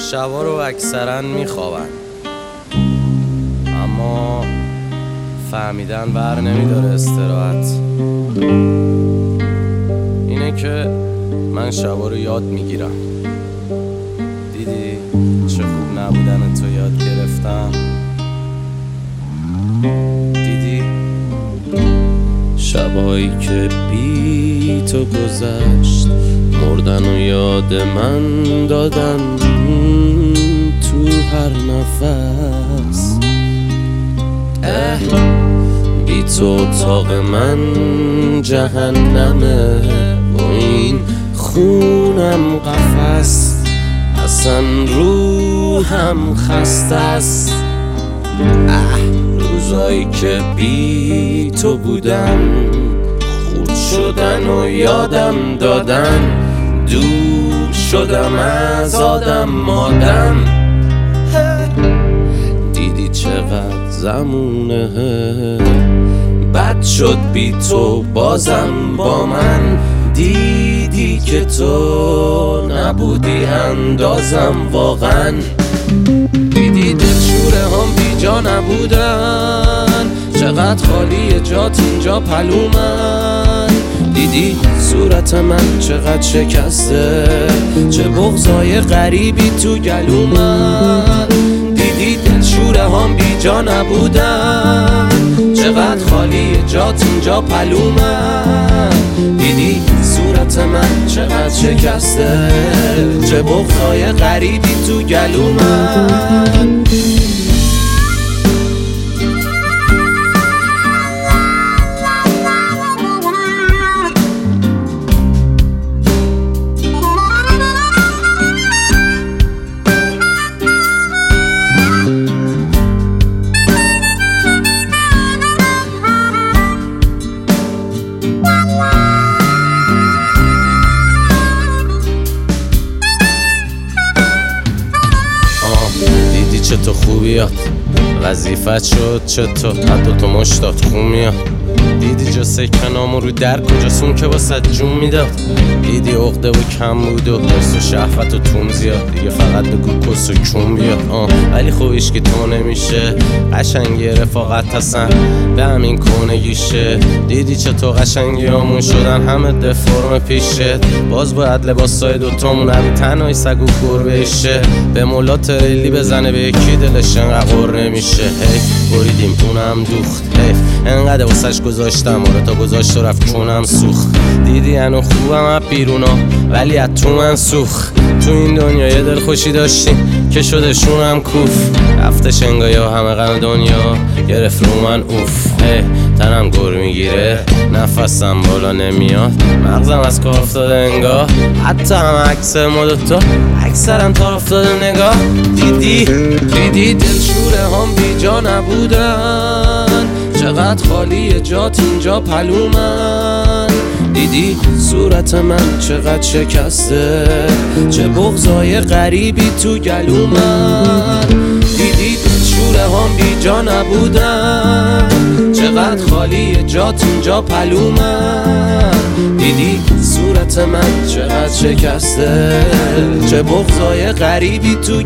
شبا رو اکثرا میخوابن، اما فهمیدن بر نمیداره استراحت. اینه که من شبا رو یاد میگیرم. دیدی چه خوب نبودن تو یاد گرفتم. دیدی شبایی که بی تو گذشت، مردن و یاد من دادن تو هر نفس. بی تو اتاق من جهنمه و این خونم قفس، اصلا روحم خسته است. روزایی که بی تو بودم، خورد شدن و یادم دادن، دور شدم از آدم مادم. دیدی چقدر زمونه بد شد بی تو، بازم با من. دیدی که تو نبودی اندازم واقعا. دیدی دلشوره هم بی جا نبودن، چقدر خالی جات اینجا پلومن. دیدی صورت من چقدر شکسته، چه بغضای غریبی تو گلومن. دیدی دلشوره هم بی جا نبودن، چقدر خالی جات اینجا پلومن. دیدی صورت من چقدر شکسته، چه بغضای غریبی تو گلومن. دیدی چه تو خوبیات وظیفت شد، چطور حتی تو مشتات خون میاد. دیدی جا سکنامو رو در کجاست اون که واسه جون میداد. دیدی عقده و کم بود و حس و شهوت و تون زیاد، دیگه فقط بگو کس و کون بیاد. ولی خوبیش که تو نمیشه، قشنگی رفاقت هستن به همین کونگیشه. دیدی چه تو قشنگی همون شدن همه دفرم پیشه. باز باید لباسای دوتامون رو تنهای سگ و گربهشه. به مولا تریلی بزنه به یکی دلش انقدر قر نمیشه. بریدیم اونم دوخت، انقدر واسش گذاشتم آره تا گذاشت و رفت چونم سوخت. دیدی انو خوبم از بیرونا ولی از تو من سوخت. تو این دنیا یه دل خوشی داشتیم که شده شونم کوف. رفته شنگایا همه غم دنیا گرفت رو من اوف. تنم گر میگیره نفسم بالا نمیاد، مغزم از کار افتاده انگار. حتی هم عکس ما دوتا اکثرم تار افتاده نگاه. دیدی دلشوره هم بی جا نبودن، چقدر خالی جات اینجا پلومن. دیدی صورت من چقدر شکسته، چه بغضای غریبی تو گلومن. دیدی دلشوره هم بی جا نبودن، چقدر خالی جات اینجا پلومن. دیدی صورت من چقدر شکسته، چه بغضای غریبی تو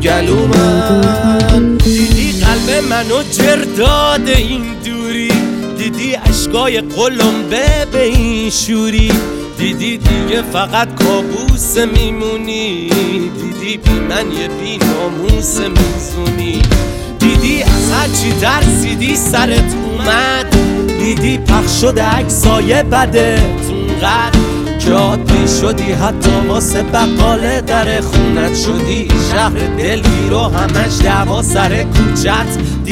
گلومن. دیدی قلب منو جرداد این دوری، دیدی عشقای قلمبه به این شوری. دیدی دیگه فقط کابوس میمونی، دیدی بی من یه بی ناموس میزونی. دیدی از هرچی ترسیدی سرت اومد، دیدی پخش شده عکسای بدت اونقدر که عادی شدی حتی واسه بقاله در خونت شدی. شهر دلگیر و همش دعوا سر کوچت.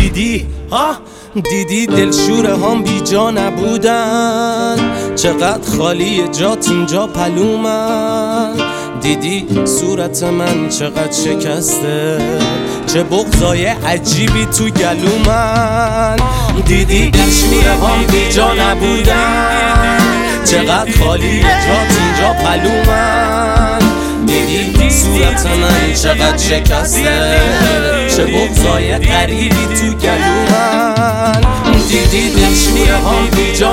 دیدی دلشوره هم بی جا نبودن، چقدر خالی جات اینجا پلومن. دیدی صورت من چقدر شکسته، چه بغضای عجیبی تو گلومن. دیدی دلشوره هم بی جا نبودن، چقدر خالی جات اینجا پلومن. دیدی صورت من چقدر شکسته، چه بغضای غریبی تو گلومن. دیدی دلشوره هم بی جا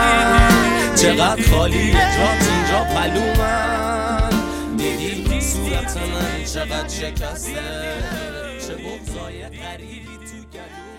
نبودن، چقدر خالی جات اینجا پلومن. دیدی حالت من چقدر شکسته، چه بغضای غریبی تو گلو